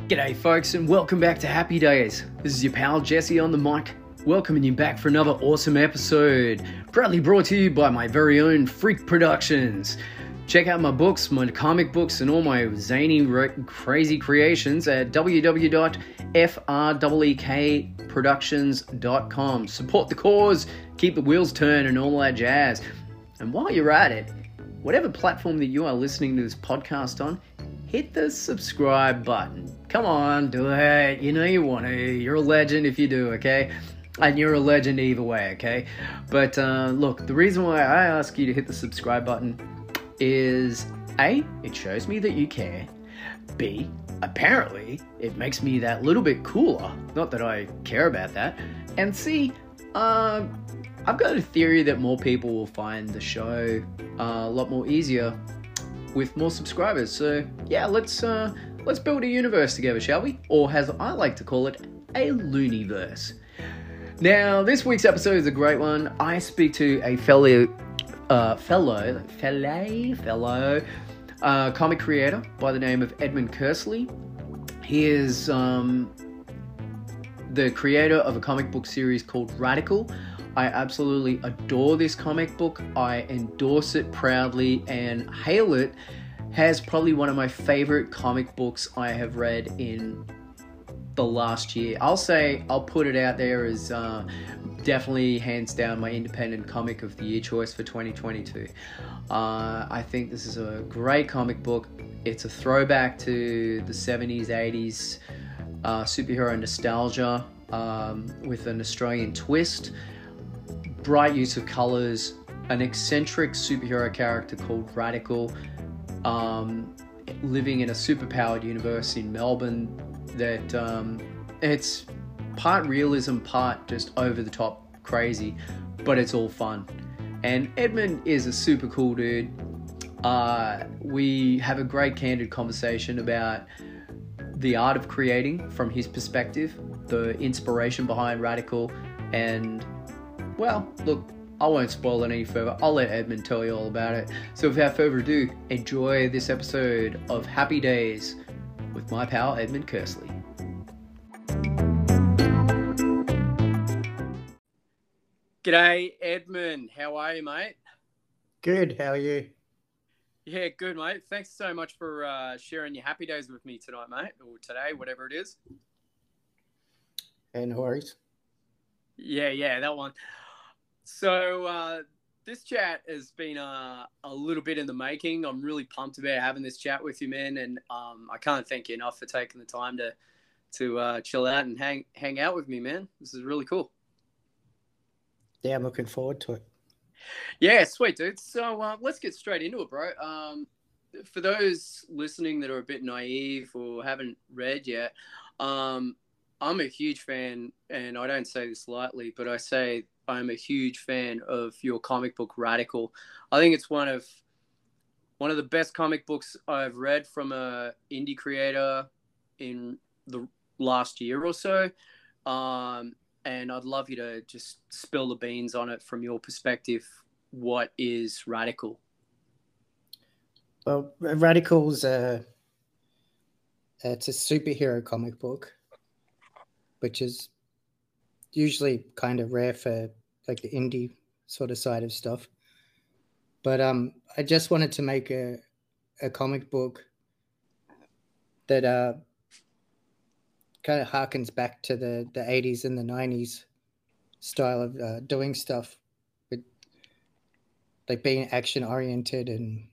G'day folks and welcome back to Happy Days. This is your pal Jesse on the mic, welcoming you back for another awesome episode, proudly brought to you by my very own Freak Productions. Check out my books, my comic books and all my zany, crazy creations at www.freekproductions.com. Support the cause, keep the wheels turning and all that jazz. And while you're at it, whatever platform that you are listening to this podcast on, hit the subscribe button. Come on, do it. You know you want to. You're a legend if you do, okay? And you're a legend either way, okay? But look, the reason why I ask you to hit the subscribe button is A, it shows me that you care. B, apparently it makes me that little bit cooler. Not that I care about that. And C, I've got a theory that more people will find the show a lot more easier with more subscribers. So yeah, let's build a universe together, shall we? Or as I like to call it, a Looniverse. Now, this week's episode is a great one. I speak to a fellow comic creator by the name of Edmund Kersley. He is the creator of a comic book series called Radical. I absolutely adore this comic book. I endorse it proudly and hail it as probably one of my favorite comic books I have read in the last year. I'll put it out there as definitely hands down my independent comic of the year choice for 2022. I think this is a great comic book. It's a throwback to the 70s, 80s superhero nostalgia with an Australian twist. Bright use of colors, an eccentric superhero character called Radical, living in a superpowered universe in Melbourne that it's part realism, part just over the top crazy, but it's all fun. And Edmund is a super cool dude. We have a great candid conversation about the art of creating from his perspective, the inspiration behind Radical, and well, look, I won't spoil it any further. I'll let Edmund tell you all about it. So without further ado, enjoy this episode of Happy Days with my pal Edmund Kersley. G'day, Edmund. How are you, mate? Good. How are you? Yeah, good, mate. Thanks so much for sharing your Happy Days with me tonight, mate, or today, whatever it is. No worries. Yeah, that one. So this chat has been a little bit in the making. I'm really pumped about having this chat with you, man, and I can't thank you enough for taking the time to chill out and hang out with me, man. This is really cool. Yeah, I'm looking forward to it. Yeah, sweet, dude. So let's get straight into it, bro. For those listening that are a bit naive or haven't read yet, I'm a huge fan, and I don't say this lightly, but I say I'm a huge fan of your comic book Radical. I think it's one of the best comic books I've read from a indie creator in the last year or so. And I'd love you to just spill the beans on it from your perspective. What is Radical? Well, Radical's it's a superhero comic book, which is usually kind of rare for like the indie sort of side of stuff. But I just wanted to make a comic book that kind of harkens back to the 80s and the 90s style of doing stuff, with like being action oriented and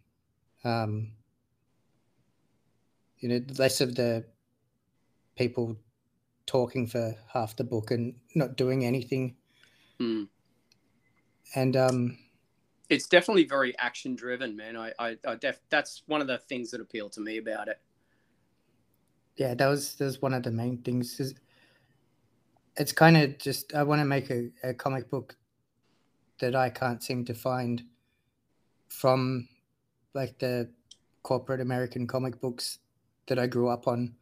less of the people talking for half the book and not doing anything. And it's definitely very action driven, man. That's one of the things that appeal to me about it. Yeah, that was one of the main things. It's kind of just, I want to make a comic book that I can't seem to find from like the corporate American comic books that I grew up on.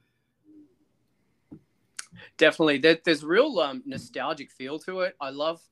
Definitely. There's real nostalgic feel to it. I love,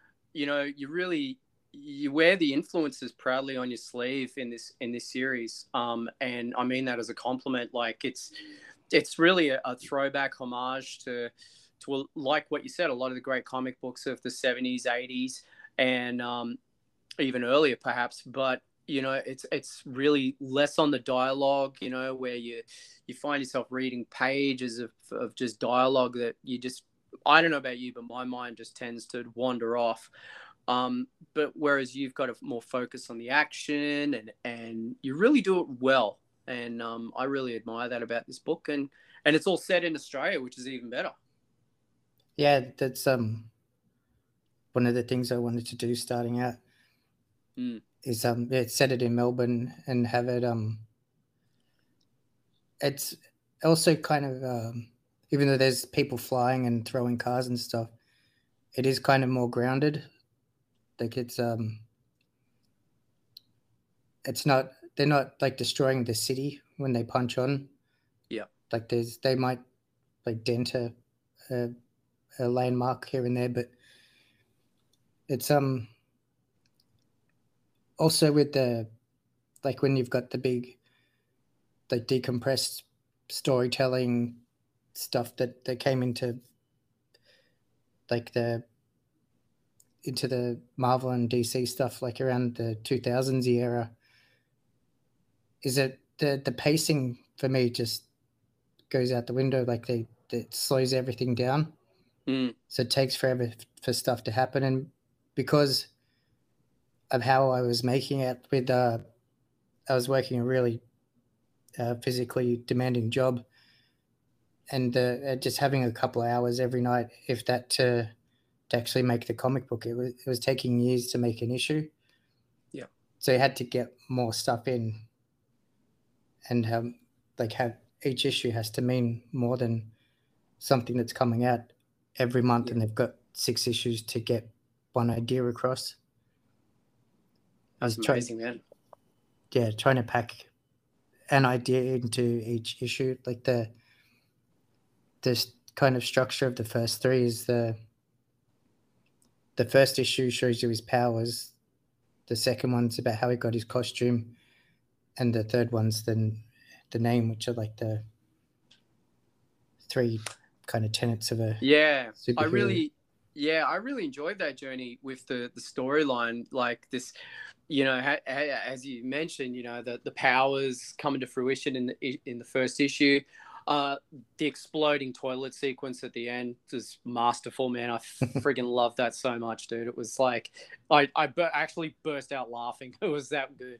you wear the influences proudly on your sleeve in this series. And I mean that as a compliment. Like it's it's really a throwback homage to like what you said, a lot of the great comic books of the 70s, 80s, and even earlier perhaps. But it's really less on the dialogue, where you find yourself reading pages of just dialogue that you just, I don't know about you, but my mind just tends to wander off. But whereas you've got a more focus on the action, and you really do it well. And I really admire that about this book, and it's all set in Australia, which is even better. Yeah, that's one of the things I wanted to do starting out. Is set it in Melbourne and have it it's also kind of even though there's people flying and throwing cars and stuff, it is kind of more grounded. Like it's not, they're not like destroying the city when they punch on. Yeah. Like they might like dent a landmark here and there, but it's also with the, like when you've got the big like decompressed storytelling stuff that came into like into the Marvel and DC stuff like around the 2000s era, is it the pacing for me just goes out the window. Like it slows everything down. So it takes forever for stuff to happen. And because of how I was making it with I was working a really physically demanding job, and just having a couple of hours every night, if that, to actually make the comic book, it was taking years to make an issue. Yeah. So you had to get more stuff in, and have each issue has to mean more than something that's coming out every month, and they've got 6 issues to get one idea across. That's amazing, man. Yeah, trying to pack an idea into each issue. Like the kind of structure of the first 3 is the first issue shows you his powers, the second one's about how he got his costume, and the third one's the name, which are like the 3 kind of tenets of a superhero. I really enjoyed that journey with the storyline, like this, as you mentioned, the powers coming to fruition in the first issue. The exploding toilet sequence at the end was masterful, man. I friggin' loved that so much, dude. It was like I actually burst out laughing. It was that good.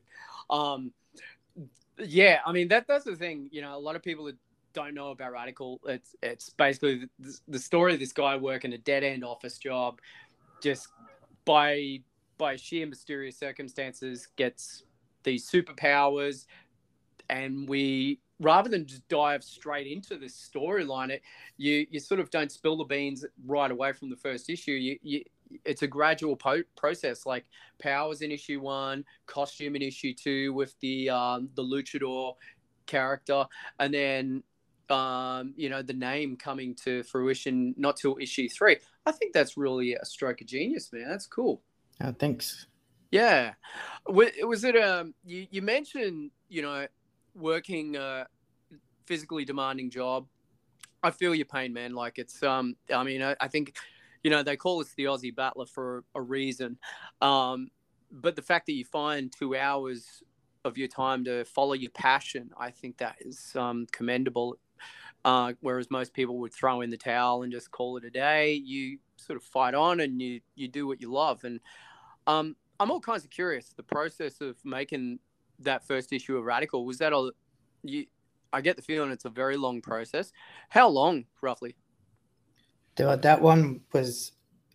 Yeah, I mean that's the thing. A lot of people don't know about Radical. It's basically the story of this guy working a dead end office job, just by sheer mysterious circumstances gets these superpowers, and we, rather than just dive straight into this storyline, you sort of don't spill the beans right away from the first issue. It's a gradual process, like powers in issue 1, costume in issue 2 with the luchador character, and then the name coming to fruition not till issue 3. I think that's really a stroke of genius, man. That's cool. Oh, thanks. Yeah. Was it you mentioned working a physically demanding job? I feel your pain, man. Like it's I mean, I think they call us the Aussie battler for a reason, but the fact that you find 2 hours of your time to follow your passion, I think that is commendable. Whereas most people would throw in the towel and just call it a day, you sort of fight on and you do what you love. And I'm all kinds of curious. The process of making that first issue of Radical, was that I get the feeling it's a very long process. How long, roughly? That one was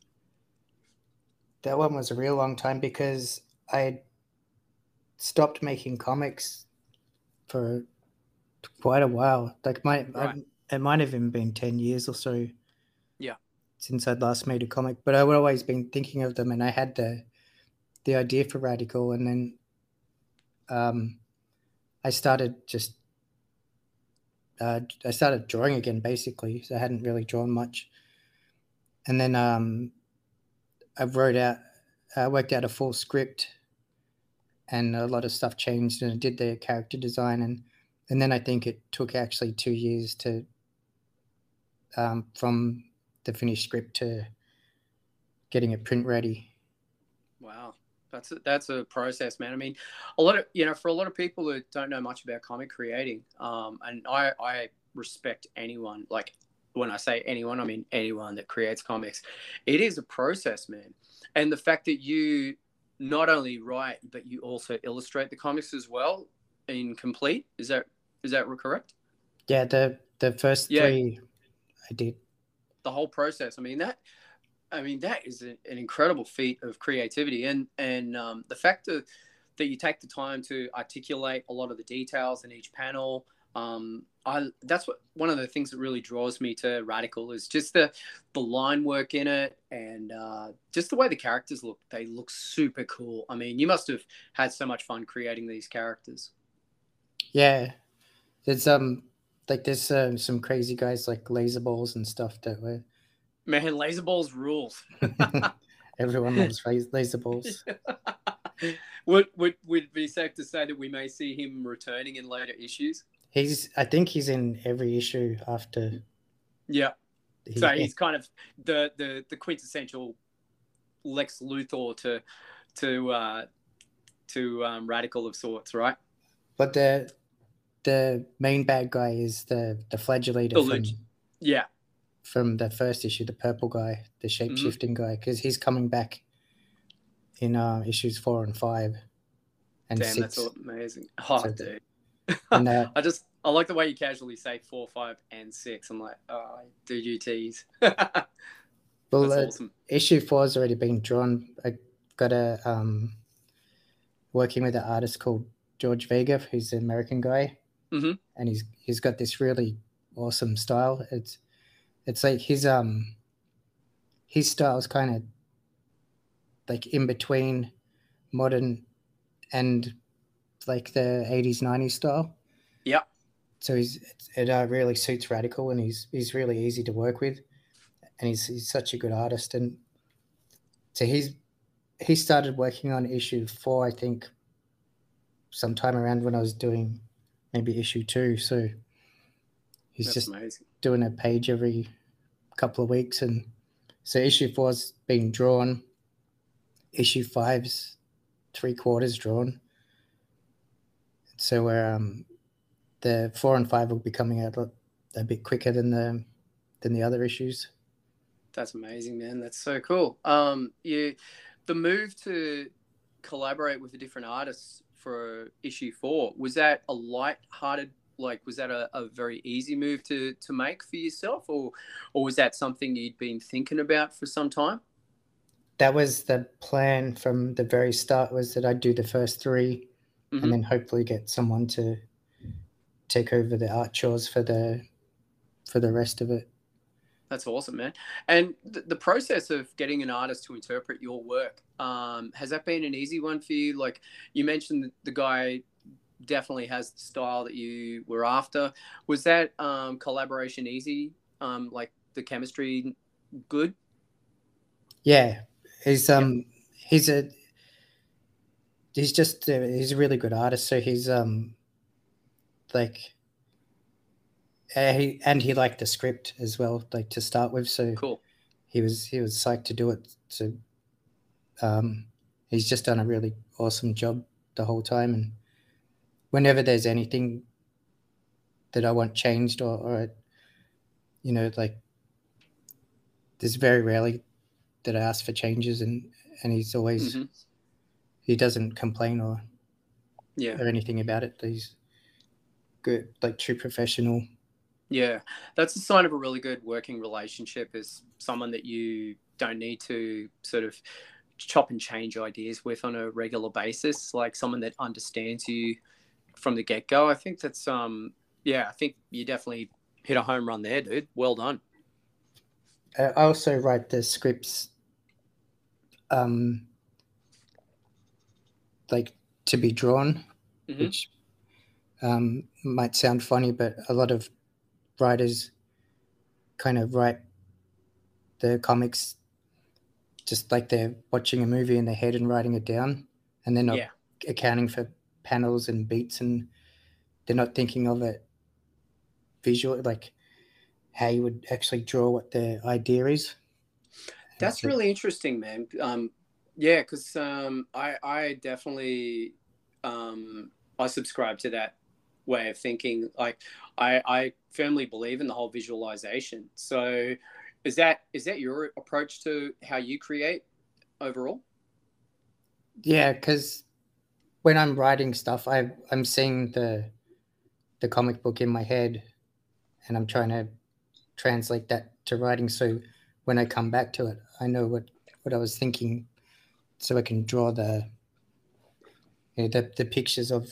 a real long time, because I had stopped making comics for quite a while. Like it might have even been 10 years or so. Yeah. Since I'd last made a comic, but I would always been thinking of them, and I had the idea for Radical, and then I started drawing again, basically. So I hadn't really drawn much, and then I worked out a full script, and a lot of stuff changed, and I did the character design, and And then I think it took actually 2 years to from the finished script to getting it print ready. Wow. That's a process, man. I mean, a lot of for a lot of people who don't know much about comic creating, and I respect anyone. Like when I say anyone, I mean anyone that creates comics. It is a process, man. And the fact that you not only write but you also illustrate the comics as well in complete, is that correct? Yeah, the first Yeah, 3 I did. the whole process. That is an incredible feat of creativity, and the fact that you take the time to articulate a lot of the details in each panel. That's what one of the things that really draws me to Radical is just the line work in it, and just the way the characters look. They look super cool. I mean, you must have had so much fun creating these characters. Yeah, there's some crazy guys like laser balls and stuff that were Man, laser balls rules. everyone loves laser balls. Would it be safe to say that we may see him returning in later issues? I think he's in every issue after. Yeah. So Yeah. he's kind of the quintessential Lex Luthor to Radical of sorts, right? But the main bad guy is the flagellator yeah, from the first issue, the purple guy, the shape-shifting guy, because he's coming back in issues 4 and 5 and damn, 6. that's amazing. Oh, So dude. and I like the way you casually say 4, 5, and 6. I'm like, oh, do you tease? well, that's awesome. Issue 4 has already been drawn. I got working with an artist called George Vega, who's an American guy, and he's got this really awesome style. It's like his style is kind of like in between modern and like the 80s 90s style. Yeah. So it really suits Radical, and he's really easy to work with, and he's such a good artist. And so he started working on issue 4, I think, sometime around when I was doing maybe issue 2. So he's That's just amazing. Doing a page every couple of weeks, and so issue 4's being drawn. Issue 5's 3/4 drawn. So we're the 4 and 5 will be coming out a bit quicker than the other issues. That's amazing, man. That's so cool. The move to collaborate with the different artists for issue 4, was that a light-hearted, like, was that a very easy move to make for yourself, or was that something you'd been thinking about for some time? That was the plan from the very start, was that I'd do the first 3 and then hopefully get someone to take over the art chores for the rest of it. That's awesome, man. And the process of getting an artist to interpret your work, has that been an easy one for you? Like you mentioned, the guy definitely has the style that you were after. Was that collaboration easy? Like the chemistry good? Yeah, he's a really good artist. So he's like he liked the script as well, like to start with. So cool. He was psyched to do it. So he's just done a really awesome job the whole time. And whenever there's anything that I want changed or like, there's very rarely that I ask for changes, and he's always he doesn't complain or anything about it. He's good, like true professional. Yeah, that's a sign of a really good working relationship, is someone that you don't need to sort of chop and change ideas with on a regular basis, like someone that understands you from the get-go. I think that's I think you definitely hit a home run there, dude. Well done. I also write the scripts like to be drawn, which might sound funny, but a lot of writers kind of write the comics just like they're watching a movie in their head and writing it down, and they're not accounting for panels and beats, and they're not thinking of it visually, like how you would actually draw what the idea is. And That's so, really interesting, man. Yeah, because I definitely I subscribe to that way of thinking. Like I firmly believe in the whole visualization. So is that your approach to how you create overall? yeah, because when I'm writing stuff, I'm seeing the comic book in my head, and I'm trying to translate that to writing. So when I come back to it, I know what I was thinking, so I can draw the pictures of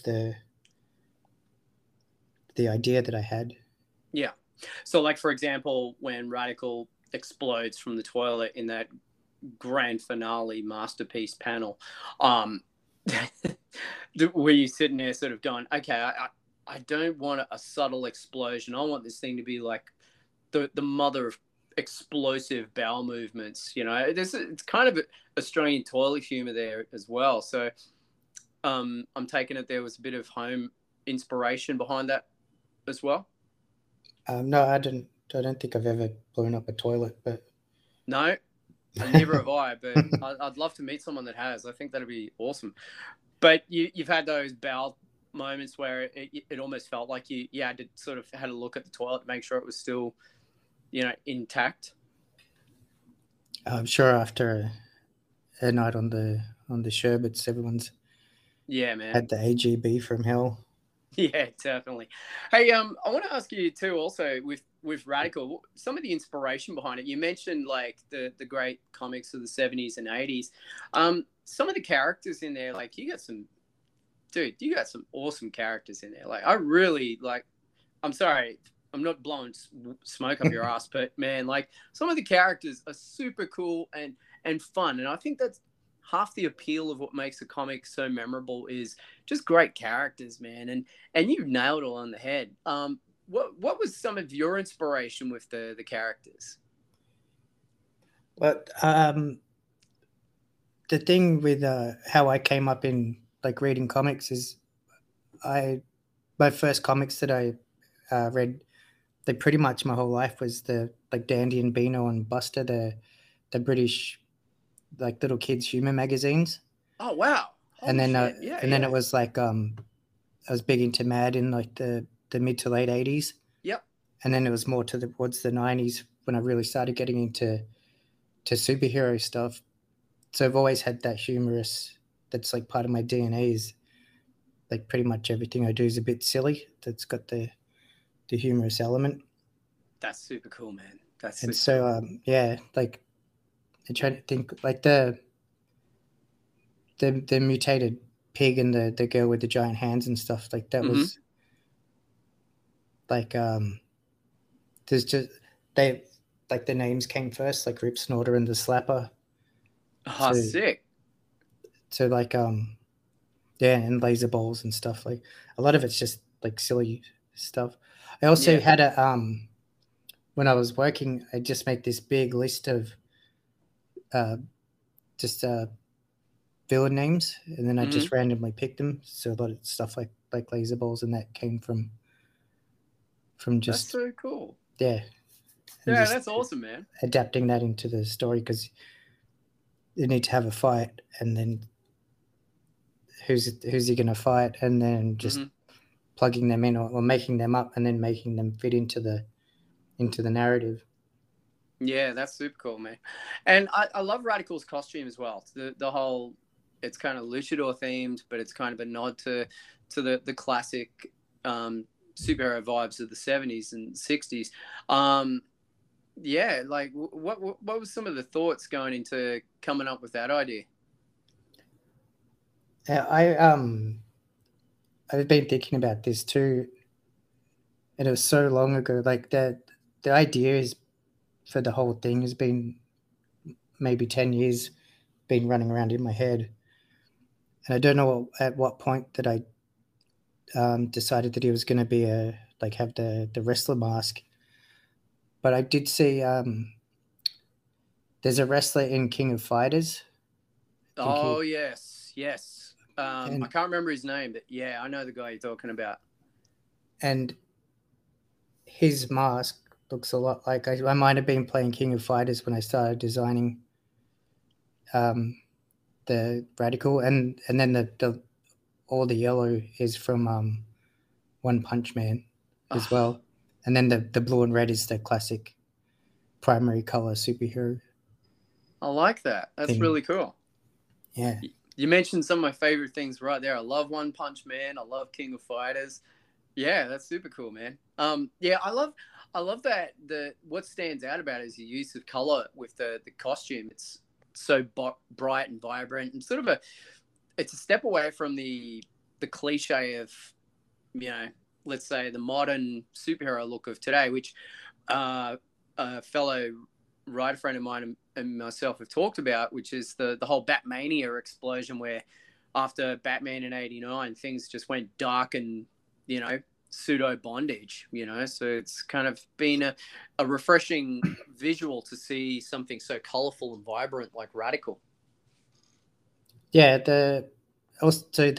the idea that I had. Yeah. So like for example, when Radical explodes from the toilet in that grand finale masterpiece panel, um were you sitting there sort of going, okay, I don't want a subtle explosion. I want this thing to be like the mother of explosive bowel movements. It's kind of Australian toilet humor there as well. So I'm taking it there was a bit of home inspiration behind that as well. No, I didn't. I don't think I've ever blown up a toilet, but No, never have I, but I'd love to meet someone that has. I think that'd be awesome. But you've had those bowel moments where it almost felt like you had to sort of had a look at the toilet to make sure it was still, intact. I'm sure after a night on the sherbets, everyone's Yeah, man. had the AGB from hell. Yeah, definitely. Hey, I want to ask you too. Also, with Radical, some of the inspiration behind it. You mentioned like the great comics of the '70s and '80s. Some of the characters in there, like you got some awesome characters in there. Like I really like. I'm sorry, I'm not blowing smoke up your ass, but man, like some of the characters are super cool and fun, and I think that's half the appeal of what makes a comic so memorable is just great characters, man. And you nailed it on the head. What was some of your inspiration with the characters? But the thing with how I came up in like reading comics is I my first comics that I read, like pretty much my whole life was the like Dandy and Beano and Buster, the British like little kids humor magazines. Oh wow, And holy then shit, yeah, it yeah, was like I was big into Mad in like the mid to late 80s, yep, and then it was more towards the 90s when I really started getting into superhero stuff. So I've always had that humorous, that's like part of my DNA is like pretty much everything I do is a bit silly, that's got the humorous element. that's super cool, man. That's And super so cool. yeah, like I try to think like the mutated pig and the girl with the giant hands and stuff, like that Mm-hmm. was like there's just they like the names came first, like Rip Snorter and the Slapper. Ah, So sick. like yeah, and laser balls and stuff. Like a lot of it's just like silly stuff. I also Yeah. had a when I was working, I just make this big list of uh just villain names, and then I Mm-hmm. just randomly picked them. So a lot of stuff like laser balls and that came from That's just so cool. yeah, and Yeah, just that's awesome, man. adapting that into the story because you need to have a fight, and then who's he going to fight, and then just Mm-hmm. plugging them in or making them up and then making them fit into the narrative. Yeah, that's super cool, man. And I love Radical's costume as well. The whole it's kind of luchador themed, but it's kind of a nod to the classic superhero vibes of the '70s and '60s. Um, yeah, like what was some of the thoughts going into coming up with that idea? I've been thinking about this too, and it was so long ago. Like the idea is for the whole thing has been maybe 10 years, been running around in my head, and I don't know at what point that I decided that he was going to be a like have the wrestler mask. But I did see there's a wrestler in King of Fighters. I think Oh he yes, yes. I and can't remember his name, but yeah, I know the guy you're talking about. and his mask looks a lot like I might have been playing King of Fighters when I started designing the Radical, and then the all the yellow is from One Punch Man as well, and then the blue and red is the classic primary color superhero. I like that. That's thing. really cool. Yeah. You mentioned some of my favorite things right there. I love One Punch Man. I love King of Fighters. Yeah, that's super cool, man. Yeah, I love that. What stands out about it is the use of color with the costume. It's so bright and vibrant, and sort of it's a step away from the cliche of, let's say the modern superhero look of today, which a fellow writer friend of mine and myself have talked about, which is the whole Batmania explosion, where after Batman in '89, things just went dark and, pseudo bondage, so it's kind of been a refreshing visual to see something so colorful and vibrant like Radical. Yeah, also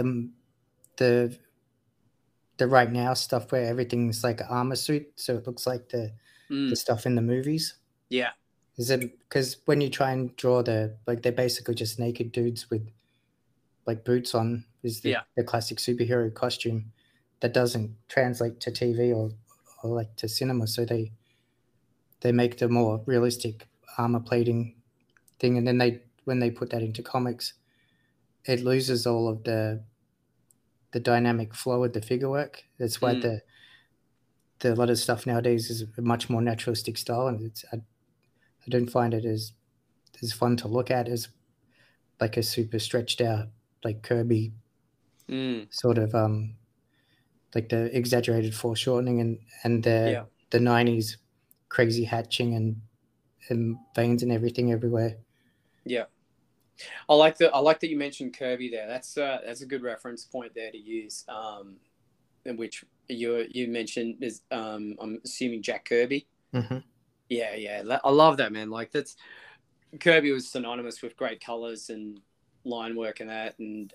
the right now stuff where everything's like an armor suit, so it looks like the stuff in the movies. Yeah. Is it because when you try and draw they're basically just naked dudes with like boots on, is the classic superhero costume that doesn't translate to TV or like to cinema, so they make the more realistic armor plating thing, and then when they put that into comics, it loses all of the dynamic flow of the figure work. That's why the a lot of stuff nowadays is a much more naturalistic style, and I don't find it as fun to look at as like a super stretched out like Kirby sort of like the exaggerated foreshortening and the 90s crazy hatching and veins and everything everywhere. Yeah. I like that you mentioned Kirby there. That's a good reference point there to use. In which you mentioned is I'm assuming Jack Kirby. Mm-hmm. Yeah. I love that, man. Like Kirby was synonymous with great colors and line work and that, and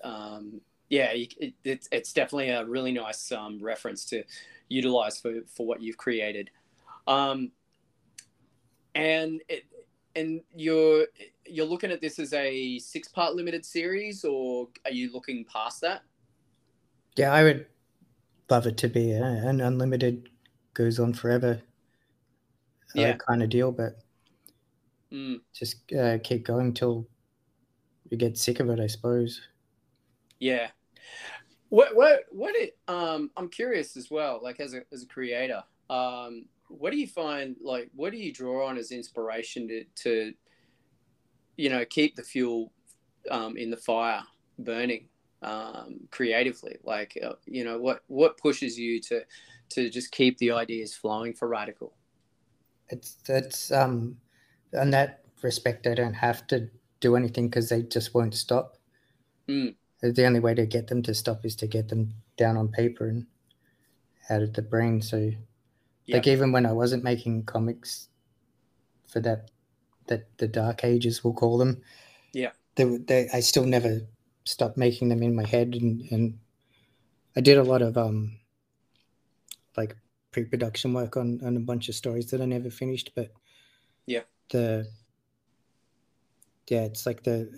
it's definitely a really nice reference to utilize for what you've created. And you're looking at this as a 6-part limited series, or are you looking past that? Yeah, I would love it to be an unlimited, goes on forever kind of deal, but just keep going till you get sick of it, I suppose. Yeah. I'm curious as well, like as a creator, what do you find, like what do you draw on as inspiration to keep the fuel in the fire burning creatively? Like what pushes you to just keep the ideas flowing for Radical? It's in that respect I don't have to do anything because they just won't stop. The only way to get them to stop is to get them down on paper and out of the brain. So like even when I wasn't making comics for that the dark ages, we'll call them, I still never stopped making them in my head, and I did a lot of like pre-production work on a bunch of stories that I never finished, but it's like the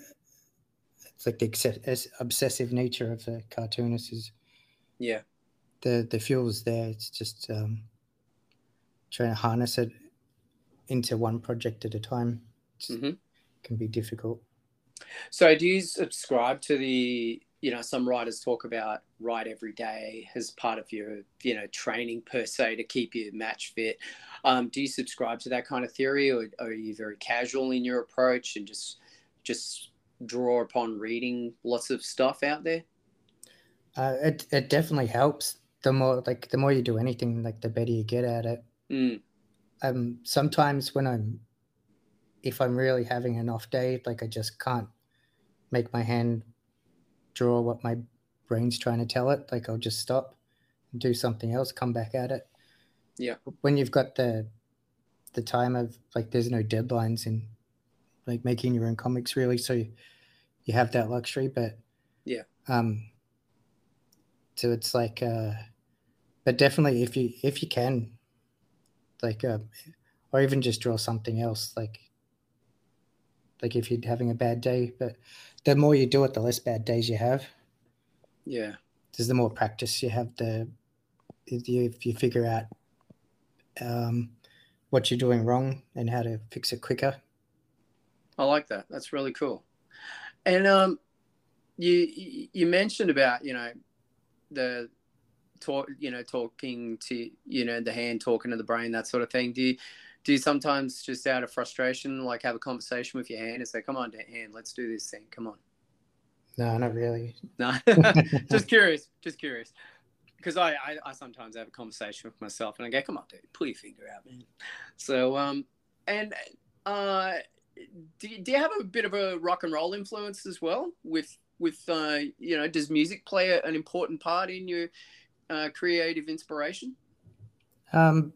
obsessive nature of the cartoonist is the fuel is there. It's just trying to harness it into one project at a time. Can be difficult. So do you subscribe to the, some writers talk about write every day as part of your, training per se to keep you match fit. Do you subscribe to that kind of theory, or are you very casual in your approach and just draw upon reading lots of stuff out there? It definitely helps. The more you do anything, like the better you get at it. Sometimes if I'm really having an off day, like I just can't make my hand draw what my brain's trying to tell it, like I'll just stop and do something else, come back at it. When you've got the time of like there's no deadlines in like making your own comics really, so you have that luxury, but so it's like but definitely if you can, like, or even just draw something else, like if you're having a bad day. But the more you do it, the less bad days you have. Yeah. There's the more practice you have. If you figure out um, what you're doing wrong and how to fix it quicker. I like that. That's really cool. And you mentioned about the talking to the hand talking to the brain, that sort of thing. Do you sometimes just out of frustration like have a conversation with your hand and say, "Come on, hand, let's do this thing. Come on." No, not really. No, just curious, because I sometimes have a conversation with myself and I go, "Come on, dude, pull your finger out, man." So and uh do you have a bit of a rock and roll influence as well with does music play an important part in your creative inspiration? Um,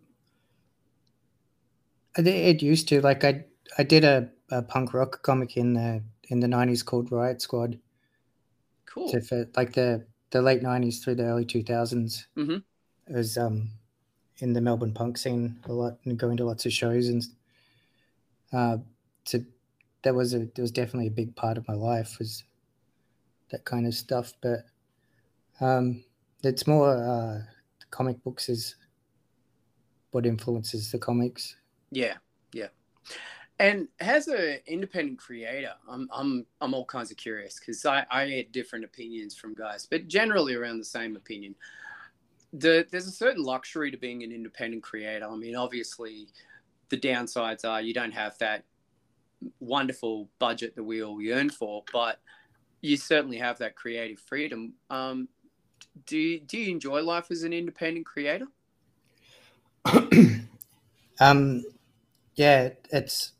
it used to. Like, I did a punk rock comic in the '90s called Riot Squad. Cool. To fit, like, the late '90s through the early 2000s. Mm-hmm. It was in the Melbourne punk scene a lot and going to lots of shows, and uh, to that was definitely a big part of my life, was that kind of stuff. But um, it's more the comic books is what influences the comics. Yeah, yeah. And as an independent creator, I'm all kinds of curious because I get different opinions from guys, but generally around the same opinion. There's a certain luxury to being an independent creator. I mean, obviously, the downsides are you don't have that wonderful budget that we all yearn for, but you certainly have that creative freedom. Do you enjoy life as an independent creator? um, yeah, it's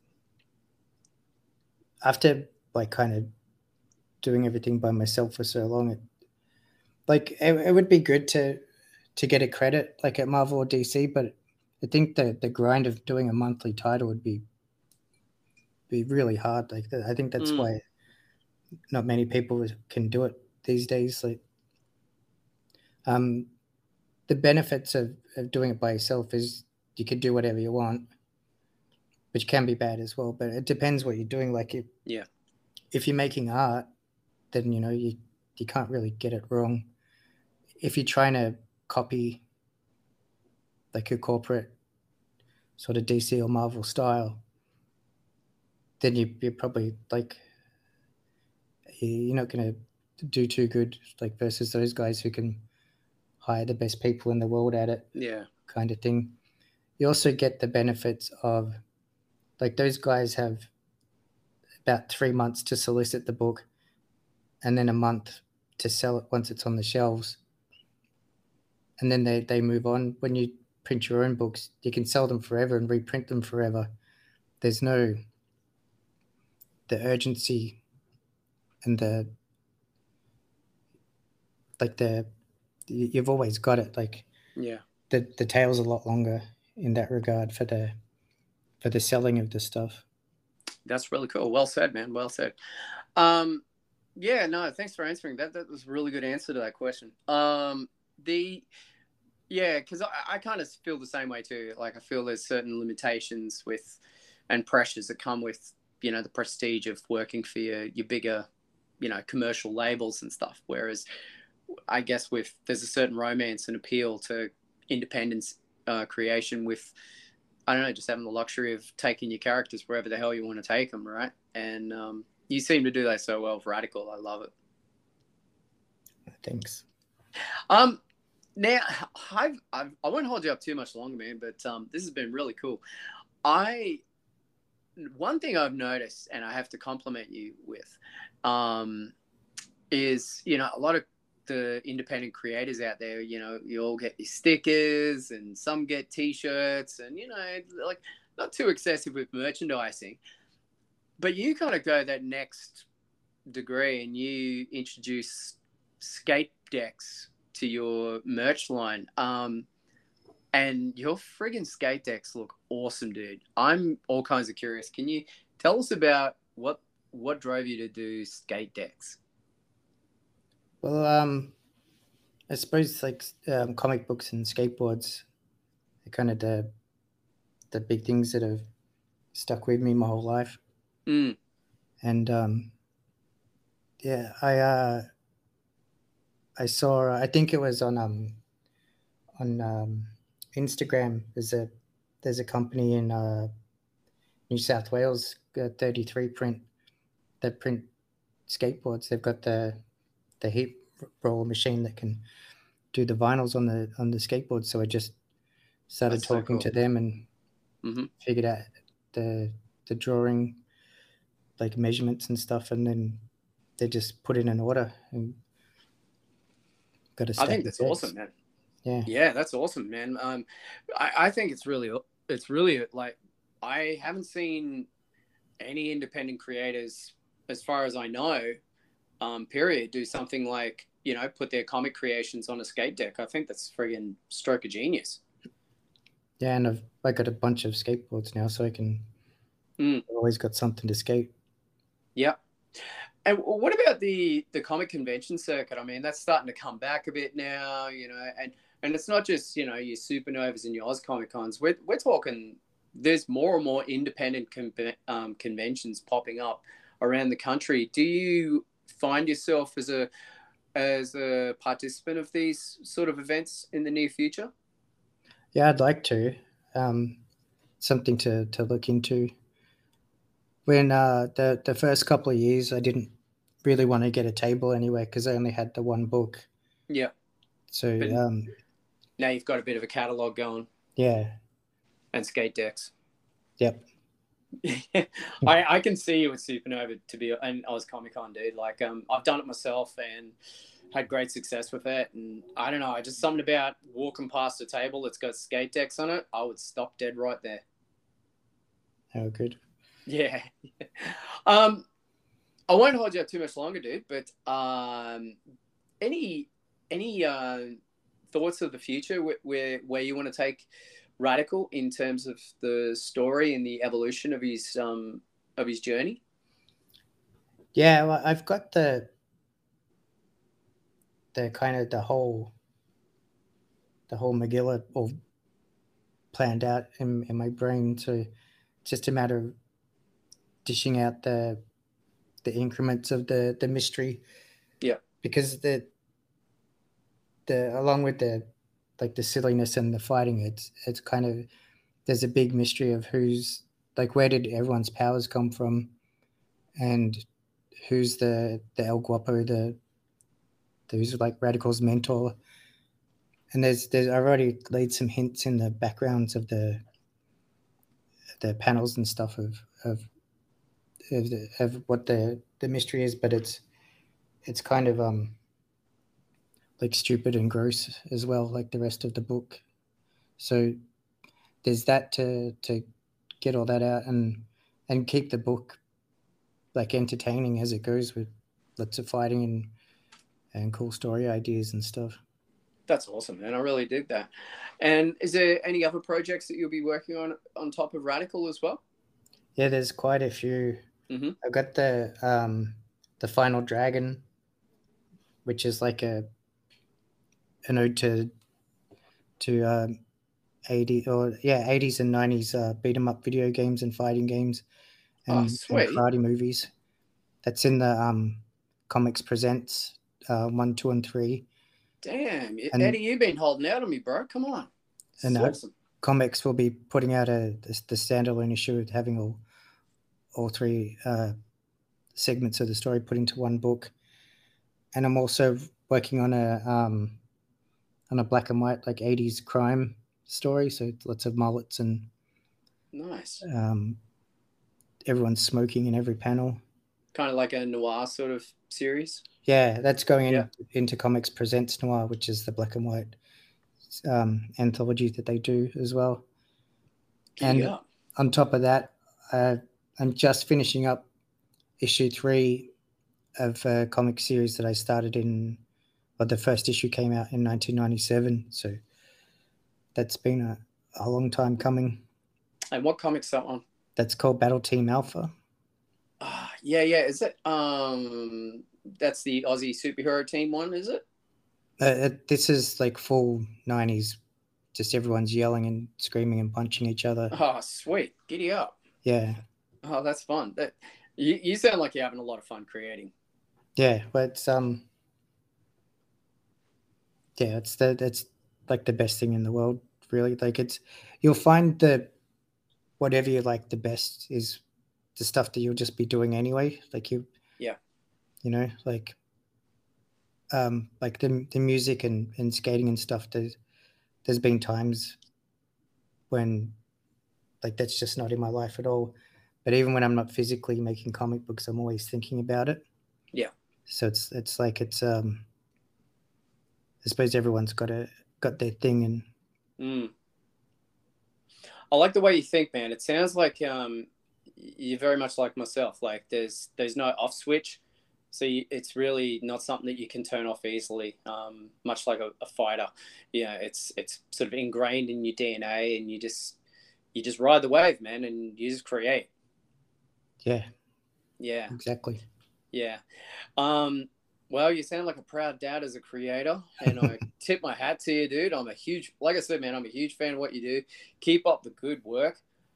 after, like, kind of doing everything by myself for so long. It would be good to get a credit like at Marvel or DC, but I think the grind of doing a monthly title would be really hard. Like, I think that's Mm, why not many people can do it these days. Like, um, the benefits of doing it by yourself is you can do whatever you want, which can be bad as well. But it depends what you're doing. Like, yeah, if you're making art, then you can't really get it wrong. If you're trying to copy like a corporate sort of DC or Marvel style, then you're probably like you're not going to do too good, like, versus those guys who can hire the best people in the world at it, yeah, kind of thing. You also get the benefits of, like, those guys have about 3 months to solicit the book and then a month to sell it once it's on the shelves, and then they move on. When you print your own books, you can sell them forever and reprint them forever. There's no the urgency and the you've always got it. Like, yeah. the tail's a lot longer in that regard for the selling of the stuff. That's really cool. Well said, man. Well said. Um, yeah, no, thanks for answering that. That was a really good answer to that question. The Yeah, because I kind of feel the same way too. Like I feel there's certain limitations with and pressures that come with the prestige of working for your bigger commercial labels and stuff. Whereas I guess there's a certain romance and appeal to independence creation with I don't know, just having the luxury of taking your characters wherever the hell you want to take them, right? And you seem to do that so well with Radical. I love it. Thanks. Um, Now, I won't hold you up too much longer, man. But this has been really cool. I One thing I've noticed, and I have to compliment you with, is a lot of the independent creators out there. You all get your stickers, and some get T-shirts, and like not too excessive with merchandising. But you kind of go that next degree, and you introduce skate decks to your merch line. And your friggin' skate decks look awesome, dude. I'm all kinds of curious. Can you tell us about what drove you to do skate decks? Well, I suppose like comic books and skateboards are kind of the big things that have stuck with me my whole life. Mm. And yeah, I saw I think it was on Instagram. There's a company in New South Wales, 33 Print, that print skateboards. They've got the heat roller machine that can do the vinyls on the skateboard. So I just started That's so talking cool. to them and Mhm. figured out the drawing, like measurements and stuff, and then they just put in an order and got a I stack think of that's decks. awesome, man. Yeah. Yeah, that's awesome, man. I think it's really like I haven't seen any independent creators, as far as I know, period, do something like, you know, put their comic creations on a skate deck. I think that's friggin' stroke of genius. Yeah, and I got a bunch of skateboards now, so I can Mm. I've always got something to skate. Yeah. And what about the comic convention circuit? I mean, that's starting to come back a bit now, you know, and it's not just, you know, your Supernovas and your Oz Comic Cons. We're talking. There's more and more independent conventions popping up around the country. Do you find yourself as a participant of these sort of events in the near future? Yeah, I'd like to. Um, Something to look into. When the first couple of years, I didn't really want to get a table anyway because I only had the one book. Yeah, So but now you've got a bit of a catalog going yeah, and skate decks. yep. I can see you with Supernova to be, and Oz Comic Con, dude. Like, I've done it myself and had great success with it. And I don't know, I just something about walking past a table that's got skate decks on it, I would stop dead right there. Oh, good. Yeah. um, I won't hold you up too much longer, dude. But any thoughts of the future where you want to take Radical in terms of the story and the evolution of his journey? Yeah, well, I've got the kind of the whole Megillah all planned out in my brain. So it's just a matter of dishing out the increments of the mystery, Yeah, because the along with the like the silliness and the fighting, it's kind of there's a big mystery of who's like where did everyone's powers come from, and who's the El Guapo, the who's like Radical's mentor. And there's I've already laid some hints in the backgrounds of the panels and stuff of what the mystery is, but it's kind of like stupid and gross as well, like the rest of the book. So there's that to get all that out and keep the book like entertaining as it goes, with lots of fighting and cool story ideas and stuff. that's awesome, man. I really dig that. And is there any other projects that you'll be working on top of Radical as well? Yeah, there's quite a few. Mm-hmm. I've got the Final Dragon, which is like a an ode to 80s and 90s beat 'em up video games and fighting games Oh, and sweet. karate movies. That's in the Comics Presents 1, 2, and 3. Damn, And Eddie, you've been holding out on me, bro. Come on. This and is awesome. Comics will be putting out the standalone issue, having all three segments of the story put into one book. And I'm also working on a black and white like 80s crime story, so lots of mullets and Nice. everyone's smoking in every panel. Kind of like a noir sort of series. Yeah, that's going Yeah. into Comics Presents Noir, which is the black and white anthology that they do as well. Giddy And up. on top of that, I'm just finishing up issue 3 of a comic series that I started in. Well, the first issue came out in 1997, so that's been a long time coming. And what comic's that one? That's called Battle Team Alpha. Yeah. Is it that's the Aussie superhero team one, is it? This is like full 90s. Just everyone's yelling and screaming and punching each other. Oh, sweet. Giddy up. Yeah. Oh, that's fun. You sound like you're having a lot of fun creating. Yeah, but it's that's like the best thing in the world, really. Like you'll find that whatever you like the best is the stuff that you'll just be doing anyway. Like Yeah. Like the music and skating and stuff. There's been times when like that's just not in my life at all. But even when I'm not physically making comic books, I'm always thinking about it. Yeah. So it's like I suppose everyone's got their thing and. I like the way you think, man. It sounds like you're very much like myself. Like there's no off switch, so it's really not something that you can turn off easily. Much like a fighter, it's sort of ingrained in your DNA, and you just ride the wave, man, and you just create. Yeah. Yeah. Exactly. Yeah. Well, you sound like a proud dad as a creator, and I tip my hat to you, dude. Like I said, man, I'm a huge fan of what you do. Keep up the good work.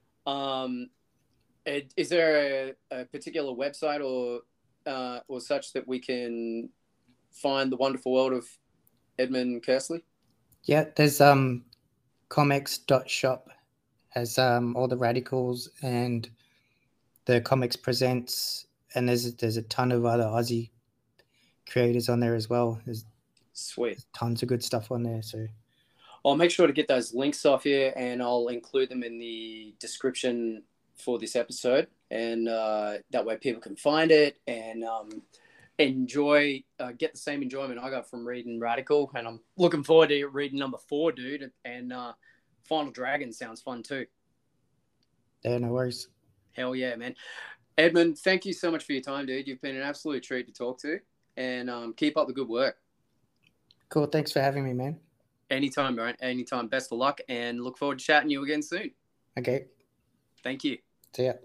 Is there a particular website or such that we can find the wonderful world of Edmund Kersley? Yeah, there's comics.shop has all the Radicals and the Comics Presents, and there's a ton of other Aussie creators on there as well. There's tons of good stuff on there. So I'll make sure to get those links off here, and I'll include them in the description for this episode, and that way people can find it and enjoy, get the same enjoyment I got from reading Radical. And I'm looking forward to reading number 4, dude. And Final Dragon sounds fun too. Yeah, no worries. Hell yeah, man. Edmund, thank you so much for your time, dude. You've been an absolute treat to talk to, and keep up the good work. Cool. Thanks for having me, man. Anytime, bro. Anytime. Best of luck, and look forward to chatting you again soon. Okay. Thank you. See ya.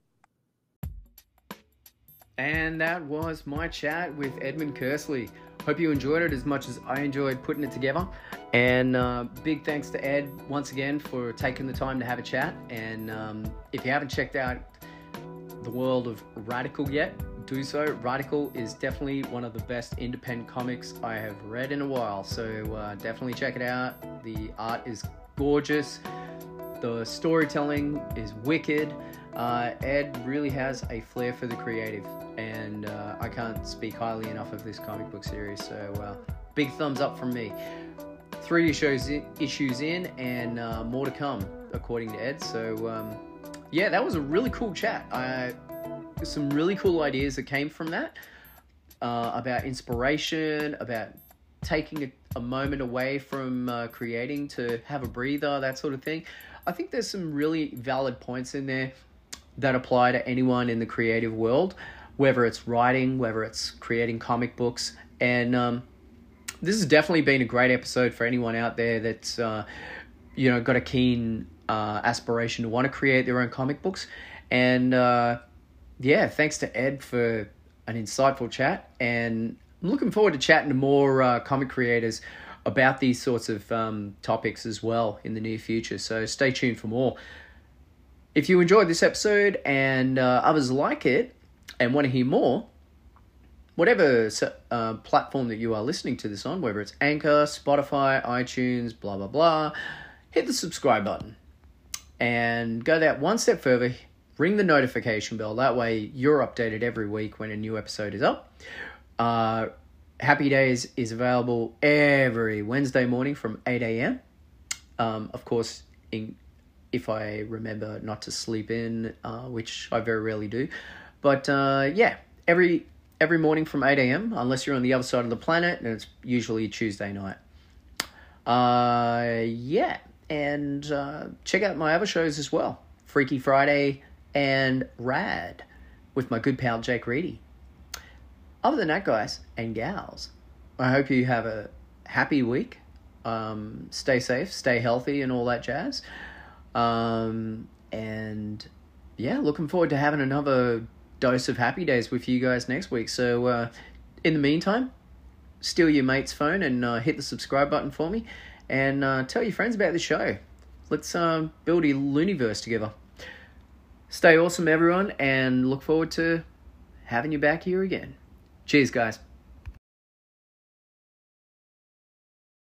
And that was my chat with Edmund Kersley. Hope you enjoyed it as much as I enjoyed putting it together. And big thanks to Ed once again for taking the time to have a chat. And if you haven't checked out the world of Radical yet, do so. Radical is definitely one of the best independent comics I have read in a while. So definitely check it out. The art is gorgeous. The storytelling is wicked. Ed really has a flair for the creative, and I can't speak highly enough of this comic book series. So big thumbs up from me. 3 issues in, and more to come, according to Ed. So yeah, that was a really cool chat. Some really cool ideas that came from that, about inspiration, about taking a moment away from creating to have a breather, that sort of thing. I think there's some really valid points in there that apply to anyone in the creative world, whether it's writing, whether it's creating comic books. And this has definitely been a great episode for anyone out there that's got a keen aspiration to want to create their own comic books. And yeah, thanks to Ed for an insightful chat, and I'm looking forward to chatting to more comic creators about these sorts of topics as well in the near future. So stay tuned for more. If you enjoyed this episode and others like it and want to hear more, whatever platform that you are listening to this on, whether it's Anchor, Spotify, iTunes, blah, blah, blah, hit the subscribe button and go that one step further. Ring the notification bell. That way you're updated every week when a new episode is up. Happy Days is available every Wednesday morning from 8 a.m. Of course, if I remember not to sleep in, which I very rarely do. But yeah, every morning from 8 a.m., unless you're on the other side of the planet, and it's usually Tuesday night. Yeah, and check out my other shows as well. Freaky Friday and Rad with my good pal Jake Reedy. Other than that, guys and gals, I hope you have a happy week. Stay safe, stay healthy, and all that jazz. And yeah, looking forward to having another dose of Happy Days with you guys next week. So in the meantime, steal your mate's phone and hit the subscribe button for me, and tell your friends about the show. Let's build a Looniverse together. Stay awesome, everyone, and look forward to having you back here again. Cheers, guys.